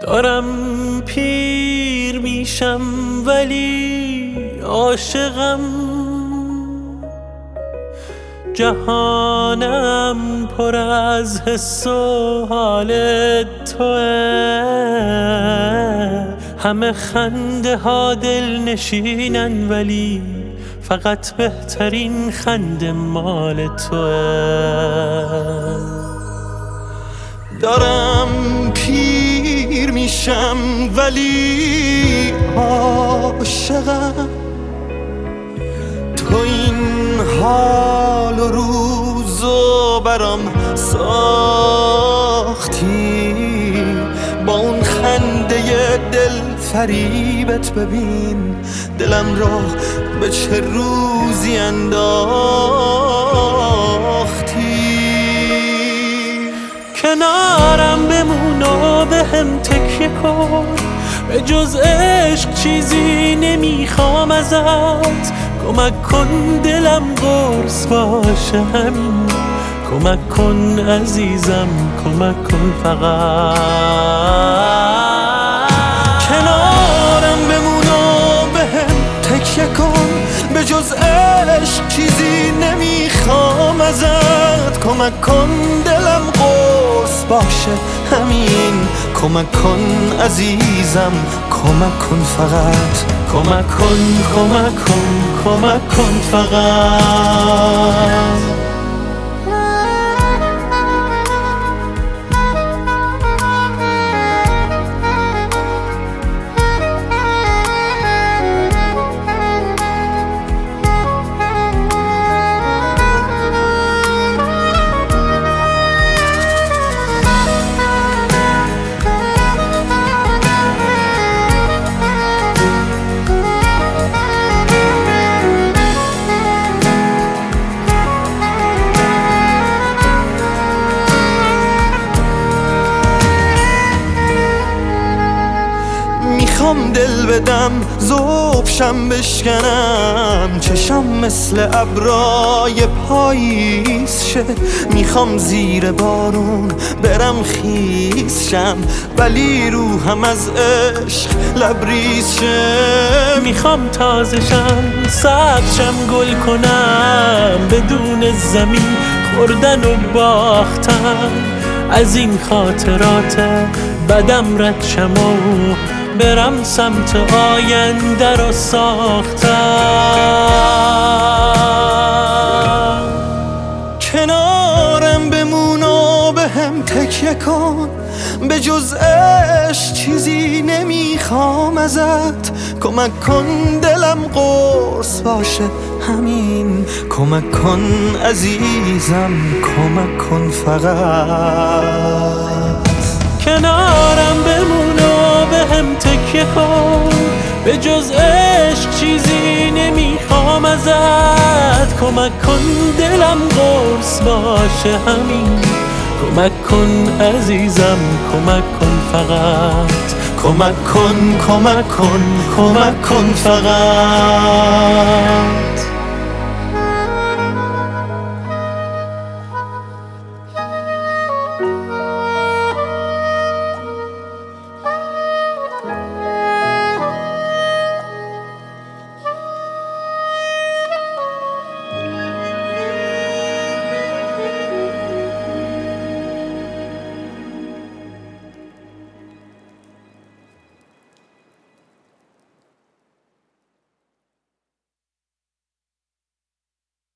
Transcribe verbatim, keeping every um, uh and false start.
دارم پیر میشم ولی عاشقم، جهانم پر از حس و حال توه. همه خنده ها دل نشینن ولی فقط بهترین خنده مال توه. دارم پیر میشم ولی عاشقم، تو این حال و روزو برام ساختی، با اون خنده دل فریبت ببین دلم را به چه روزی انداختی. کنارم بمون و به هم تکیه کن، به جز عشق چیزی نمیخوام ازت. کمک کن دلم قرص باشه همین، کمک کن عزیزم کمک کن فقط. کنارم بمون و به هم تکیه کن، به جز عشق چیزی نمیخوام ازت. کمک کن دلم قرص باشه همین، کمک کن عزیزم کمک کن فقط. کمک کن کمک کن کمک کن فقط. میخوام دل بدم ذوبشم بشکنم، چشم مثل ابرای پاییز شه. میخوام زیر بارون برم خیس شم، ولی روحم از عشق لبریز شه. میخوام تازشم سبزشم گل کنم، بدون زمین خوردن و باختن. از این خاطرات بدم رد شم و برم سمت آینده رو ساختم. کنارم بمون و به هم تکیه کن، به جز عشق چیزی نمیخوام ازت. کمک کن دلم قرص باشه همین، کمک کن عزیزم کمک کن فقط. کنارم بمون و به هم تکیه کن، به جز عشق چیزی نمیخوام ازت. کمک کن دلم قرص باشه همین، کمک کن عزیزم کمک کن فقط. کمک کن کمک کن کمک کن فقط.